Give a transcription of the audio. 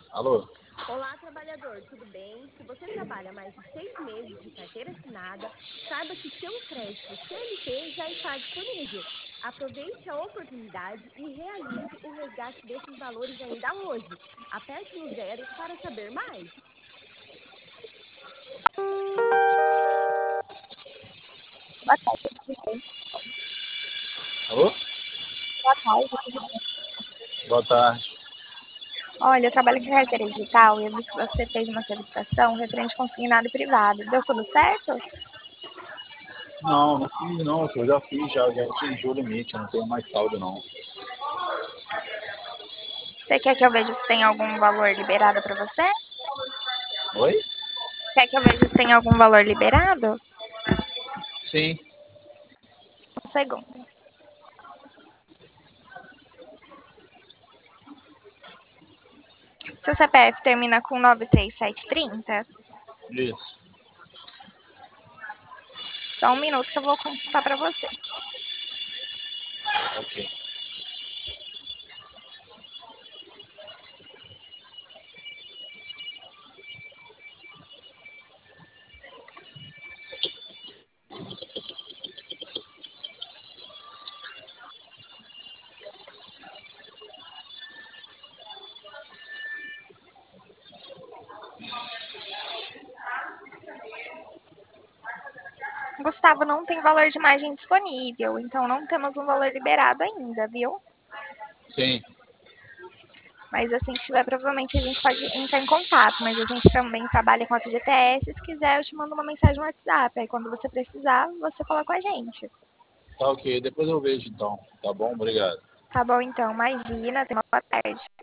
Alô? Olá, trabalhador, tudo bem? Se você trabalha mais de 6 meses de carteira assinada, saiba que seu crédito CLT já está disponível. Aproveite a oportunidade e realize o resgate desses valores ainda hoje. Aperte no 0 para saber mais. Boa tarde, tudo bem? Alô? Boa tarde, tudo bem? Boa tarde. Olha, eu trabalho com carteira digital e eu vi que você fez uma solicitação referente consignado privado. Deu tudo certo? Não, não fiz não, eu já fiz, já atingi o limite, eu não tenho mais saldo não. Você quer que eu veja se tem algum valor liberado para você? Oi? Quer que eu veja se tem algum valor liberado? Sim, Um segundo. Seu CPF termina com 93730? isso. Só um minuto que eu vou consultar para você. Ok. Gustavo, não tem valor de margem disponível, então não temos um valor liberado ainda, viu? Sim, Mas assim que tiver, provavelmente a gente pode entrar em contato. Mas a gente também trabalha com a FGTS. Se quiser, eu te mando uma mensagem no WhatsApp. Aí quando você precisar, você fala com a gente. tá ok, depois eu vejo então. Tá bom? Obrigado. Tá bom, então. Imagina. Tenha uma boa tarde.